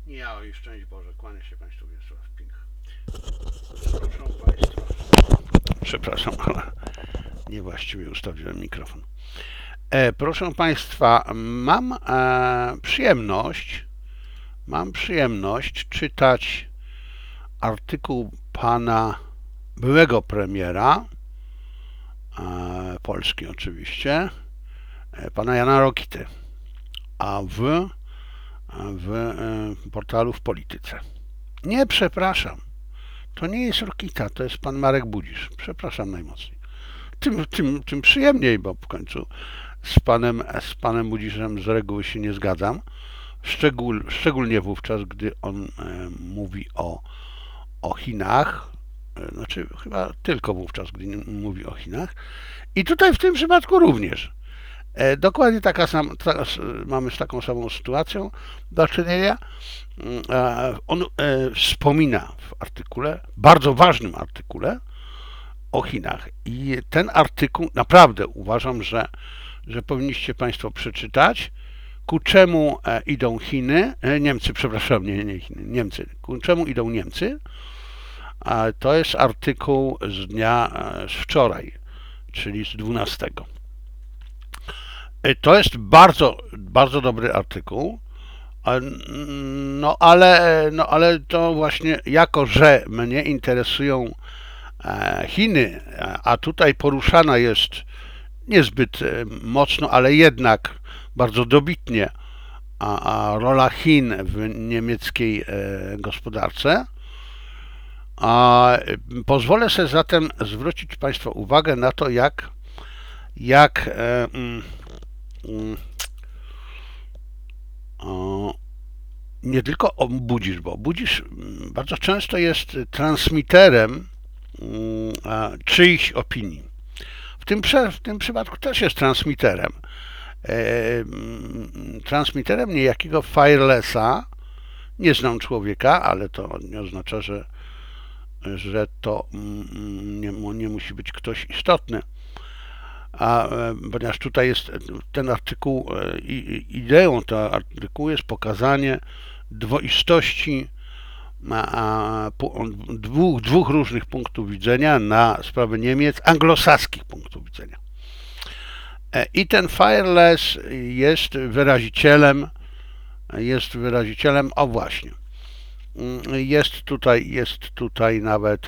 Ja i szczęść Boże, kłania się Państwu Wiesław Pinch. Proszę Państwa, przepraszam, ale niewłaściwie ustawiłem mikrofon. Proszę Państwa, mam przyjemność czytać artykuł pana byłego premiera, Polski oczywiście, pana Jana Rokity, a w portalu w Polityce. Nie, przepraszam, to nie jest Rokita, to jest pan Marek Budzisz. Przepraszam najmocniej. Tym przyjemniej, bo w końcu z panem Budziszem z reguły się nie zgadzam. Szczególnie wówczas, gdy on mówi o Chinach, znaczy chyba tylko wówczas, gdy mówi o Chinach. I tutaj w tym przypadku również. Dokładnie mamy z taką samą sytuacją do czynienia. On wspomina w artykule, bardzo ważnym artykule, o Chinach. I ten artykuł naprawdę uważam, że powinniście Państwo przeczytać, ku czemu idą Niemcy, przepraszam, nie Chiny, Niemcy, ku czemu idą Niemcy. To jest artykuł z dnia z wczoraj, czyli z 12. To jest bardzo, bardzo dobry artykuł, ale to właśnie jako, że mnie interesują Chiny, a tutaj poruszana jest niezbyt mocno, ale jednak bardzo dobitnie rola Chin w niemieckiej gospodarce. Pozwolę sobie zatem zwrócić Państwa uwagę na to, jak nie tylko Budzisz, bo Budzisz bardzo często jest transmiterem czyichś opinii. W tym przypadku też jest transmiterem. Transmiterem niejakiego Firelessa. Nie znam człowieka, ale to nie oznacza, że to nie musi być ktoś istotny. Ponieważ tutaj jest ten artykuł, ideą tego artykułu jest pokazanie dwoistości dwóch różnych punktów widzenia na sprawę Niemiec, anglosaskich punktów widzenia. I ten Fireless jest wyrazicielem, o właśnie, jest tutaj nawet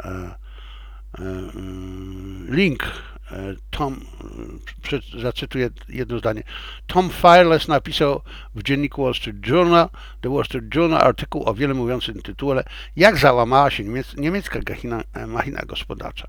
link. Zacytuję jedno zdanie. Tom Fireless napisał w dzienniku Wall Street Journal, The Wall Street Journal, artykuł o wiele mówiącym tytule Jak załamała się niemiecka machina gospodarcza.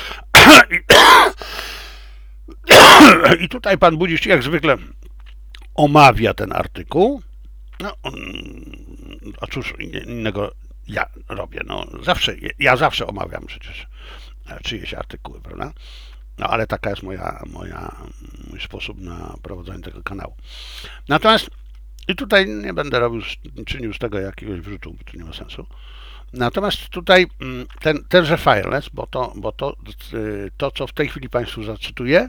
I tutaj pan Budzisz jak zwykle omawia ten artykuł. No, a cóż innego ja robię. No, ja zawsze omawiam przecież czyjeś artykuły, prawda? No ale taka jest mój sposób na prowadzenie tego kanału. Natomiast i tutaj nie będę czynił z tego jakiegoś wrzutu, bo to nie ma sensu. Natomiast tutaj tenże Fireless, bo to, co w tej chwili Państwu zacytuję,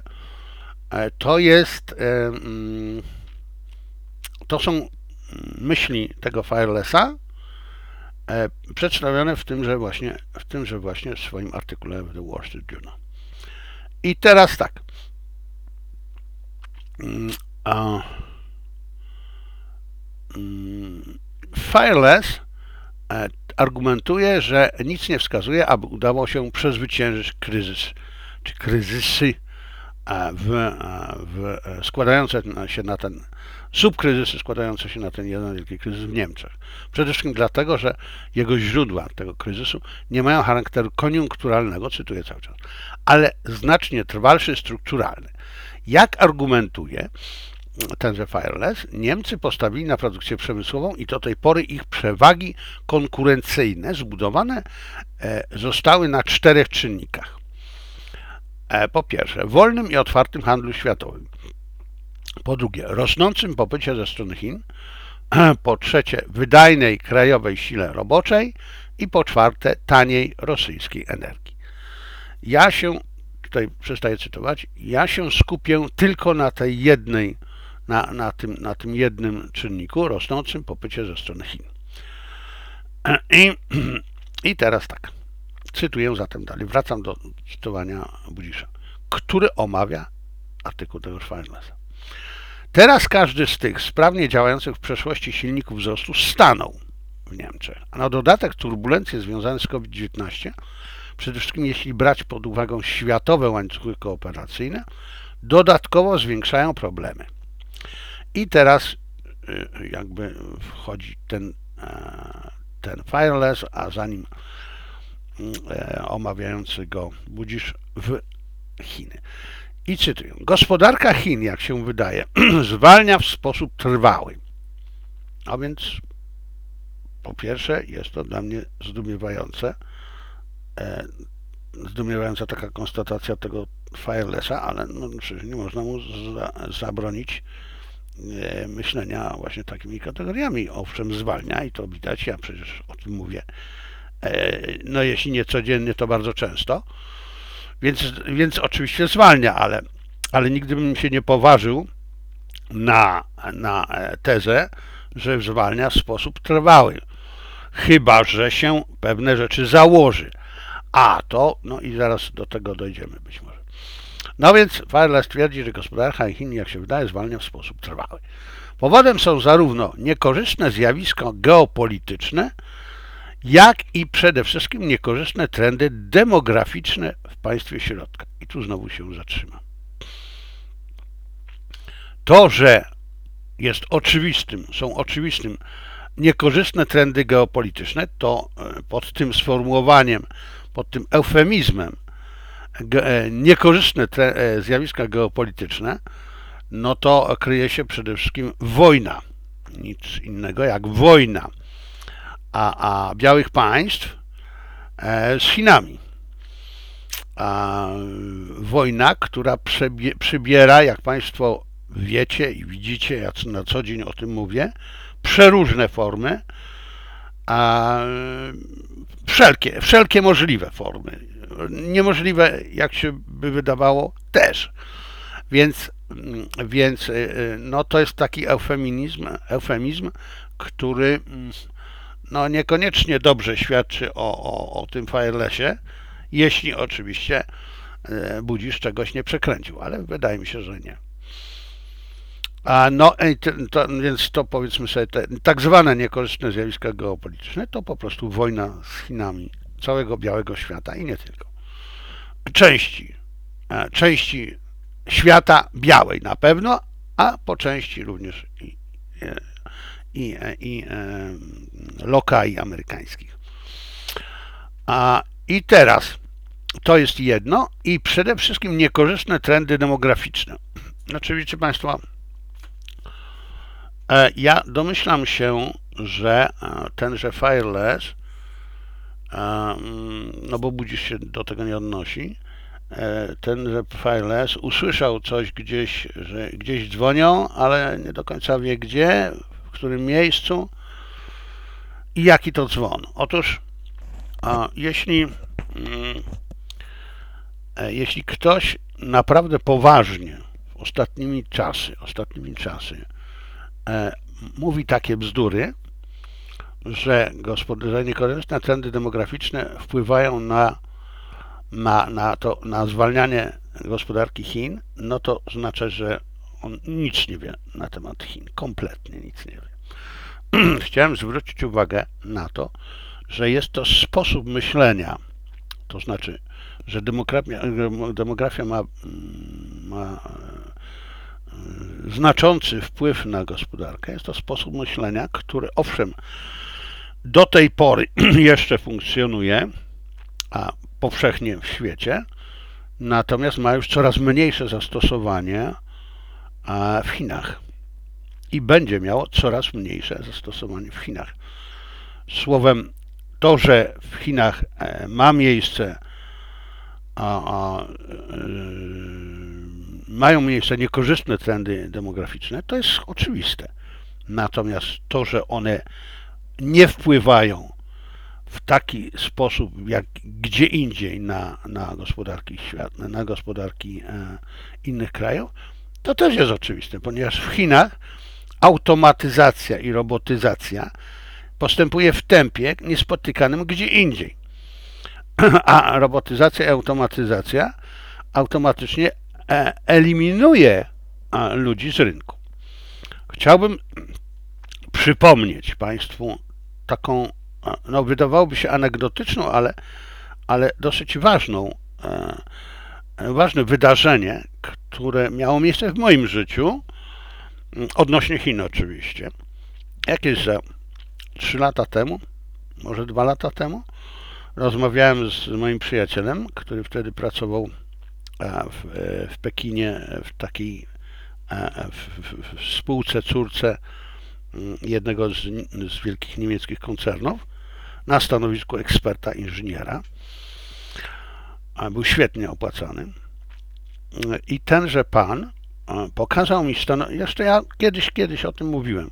to są myśli tego Firelessa przedstawione w tymże właśnie swoim artykule w The Wall Street Journal. I teraz tak. Fireless argumentuje, że nic nie wskazuje, aby udało się przezwyciężyć kryzysy składające się na ten subkryzysy składające się na ten jeden wielki kryzys w Niemczech. Przede wszystkim dlatego, że jego źródła tego kryzysu nie mają charakteru koniunkturalnego, cytuję cały czas, ale znacznie trwalszy, strukturalny. Jak argumentuje tenże Fireless, Niemcy postawili na produkcję przemysłową i do tej pory ich przewagi konkurencyjne zbudowane zostały na 4 czynnikach. Po pierwsze, wolnym i otwartym handlu światowym. Po drugie, rosnącym popycie ze strony Chin. Po trzecie, wydajnej krajowej sile roboczej. I po czwarte, taniej rosyjskiej energii. Tutaj przestaję cytować, ja się skupię tylko na tej jednej, na tym jednym czynniku, rosnącym popycie ze strony Chin. I, I teraz tak, cytuję zatem dalej, wracam do cytowania Budzisza, który omawia artykuł tegoż Firelessa. Teraz każdy z tych sprawnie działających w przeszłości silników wzrostu stanął w Niemczech, a na dodatek turbulencje związane z COVID-19, przede wszystkim jeśli brać pod uwagę światowe łańcuchy kooperacyjne, dodatkowo zwiększają problemy. I teraz jakby wchodzi ten Fireless, a za nim omawiający go Budzisz w Chiny. I cytuję. Gospodarka Chin, jak się wydaje, zwalnia w sposób trwały. A więc po pierwsze jest to dla mnie zdumiewająca taka konstatacja tego Firelessa, ale no, przecież nie można mu zabronić myślenia właśnie takimi kategoriami. Owszem, zwalnia i to widać, ja przecież o tym mówię. No jeśli nie codziennie, to bardzo często. Więc oczywiście zwalnia, ale nigdy bym się nie poważył na tezę, że zwalnia w sposób trwały. Chyba że się pewne rzeczy założy. A to, no i zaraz do tego dojdziemy być może. No więc Fireless twierdzi, że gospodarka Chin, jak się wydaje, zwalnia w sposób trwały. Powodem są zarówno niekorzystne zjawiska geopolityczne, jak i przede wszystkim niekorzystne trendy demograficzne w państwie środka. I tu znowu się zatrzymam. To, że są oczywistym niekorzystne trendy geopolityczne, to pod tym sformułowaniem, pod tym eufemizmem niekorzystne zjawiska geopolityczne, no to kryje się przede wszystkim wojna. Nic innego jak wojna. A białych państw z Chinami. Wojna, która przybiera, jak Państwo wiecie i widzicie, ja na co dzień o tym mówię, przeróżne formy, wszelkie możliwe formy. Niemożliwe, jak się by wydawało, też. Więc no, to jest taki eufemizm, który no, niekoniecznie dobrze świadczy o tym Firelessie, jeśli oczywiście Budzisz czegoś nie przekręcił, ale wydaje mi się, że nie. Więc to powiedzmy sobie, te tak zwane niekorzystne zjawiska geopolityczne to po prostu wojna z Chinami całego białego świata i nie tylko. Części świata białej na pewno, a po części również i lokali amerykańskich. I teraz to jest jedno i przede wszystkim niekorzystne trendy demograficzne. Znaczy, wiecie Państwo, ja domyślam się, że tenże Fireless, no bo Budzisz się do tego nie odnosi, tenże Fireless usłyszał coś gdzieś, że gdzieś dzwonią, ale nie do końca wie gdzie, w którym miejscu i jaki to dzwon. Otóż jeśli ktoś naprawdę poważnie ostatnimi czasy mówi takie bzdury, że niekorzystne trendy demograficzne wpływają na zwalnianie gospodarki Chin, no to znaczy, że on nic nie wie na temat Chin, kompletnie nic nie wie. Chciałem zwrócić uwagę na to, że jest to sposób myślenia, to znaczy, że demografia ma znaczący wpływ na gospodarkę. Jest to sposób myślenia, który owszem do tej pory jeszcze funkcjonuje, a powszechnie w świecie, natomiast ma już coraz mniejsze zastosowanie w Chinach i będzie miało coraz mniejsze zastosowanie w Chinach. Słowem, to, że w Chinach ma miejsce mają miejsce niekorzystne trendy demograficzne, to jest oczywiste. Natomiast to, że one nie wpływają w taki sposób, jak gdzie indziej na gospodarki świata, na gospodarki innych krajów, to też jest oczywiste, ponieważ w Chinach automatyzacja i robotyzacja postępuje w tempie niespotykanym gdzie indziej. A robotyzacja i automatyzacja automatycznie eliminuje ludzi z rynku. Chciałbym przypomnieć Państwu taką, no wydawałoby się anegdotyczną, ale dosyć ważne wydarzenie, które miało miejsce w moim życiu, odnośnie Chin oczywiście. Jakieś za 3 lata temu, może 2 lata temu, rozmawiałem z moim przyjacielem, który wtedy pracował w Pekinie w takiej w spółce córce jednego z wielkich niemieckich koncernów na stanowisku eksperta inżyniera. Był świetnie opłacany. I tenże pan pokazał mi jeszcze ja kiedyś o tym mówiłem.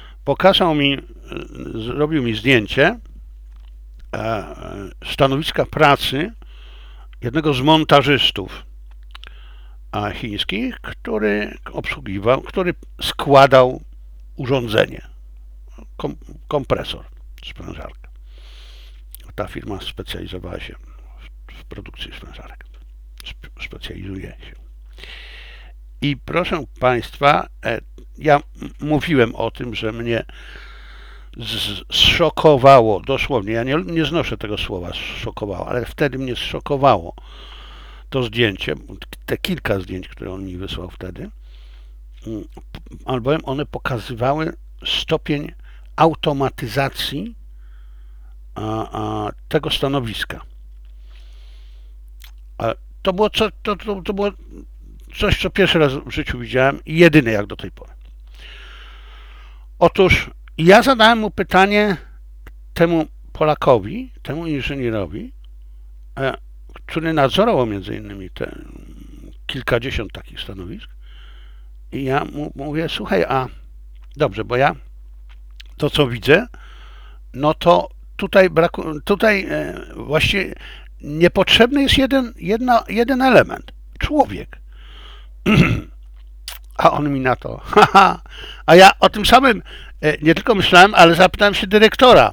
Zrobił mi zdjęcie stanowiska pracy jednego z montażystów chińskich, który składał urządzenie, kompresor, sprężarkę. Ta firma specjalizowała się w produkcji sprężarek. Specjalizuje się. I proszę Państwa, ja mówiłem o tym, że mnie zszokowało, dosłownie, ja nie znoszę tego słowa szokowało, ale wtedy mnie zszokowało to zdjęcie, te kilka zdjęć, które on mi wysłał wtedy, albowiem one pokazywały stopień automatyzacji tego stanowiska. To było coś, co pierwszy raz w życiu widziałem i jedyne jak do tej pory. Otóż ja zadałem mu pytanie temu Polakowi, temu inżynierowi, który nadzorował między innymi te kilkadziesiąt takich stanowisk, i ja mu mówię, słuchaj, dobrze, bo ja to co widzę, no to tutaj właściwie niepotrzebny jest jeden element. Człowiek. A on mi na to, a ja o tym samym nie tylko myślałem, ale zapytałem się dyrektora,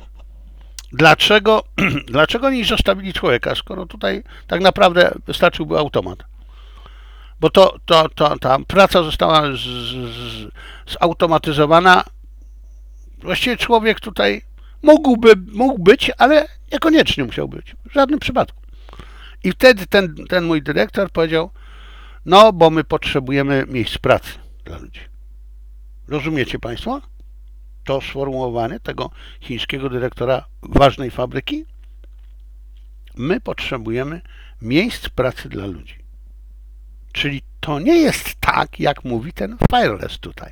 dlaczego nie zostawili człowieka, skoro tutaj tak naprawdę wystarczyłby automat. Bo ta praca została zautomatyzowana. Właściwie człowiek tutaj mógł być, ale niekoniecznie musiał być. W żadnym przypadku. I wtedy ten mój dyrektor powiedział, no bo my potrzebujemy miejsc pracy dla ludzi. Rozumiecie Państwo to sformułowanie tego chińskiego dyrektora ważnej fabryki? My potrzebujemy miejsc pracy dla ludzi. Czyli to nie jest tak, jak mówi ten Fireless tutaj.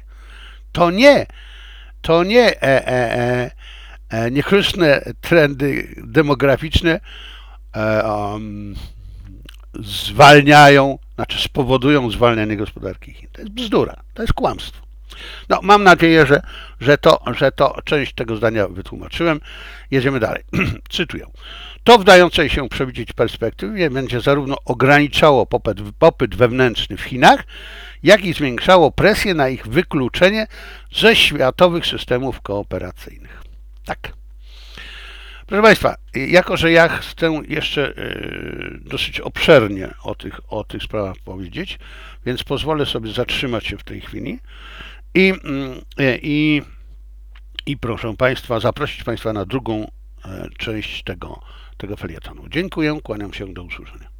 To nie niechrystne trendy demograficzne spowodują zwalnianie gospodarki Chin. To jest bzdura, to jest kłamstwo. No, mam nadzieję, że to część tego zdania wytłumaczyłem. Jedziemy dalej. Cytuję. To w dającej się przewidzieć perspektywie będzie zarówno ograniczało popyt wewnętrzny w Chinach, jak i zwiększało presję na ich wykluczenie ze światowych systemów kooperacyjnych. Tak. Proszę Państwa, jako że ja chcę jeszcze dosyć obszernie o tych sprawach powiedzieć, więc pozwolę sobie zatrzymać się w tej chwili i proszę Państwa, zaprosić Państwa na drugą część tego felietonu. Dziękuję, kłaniam się, do usłyszenia.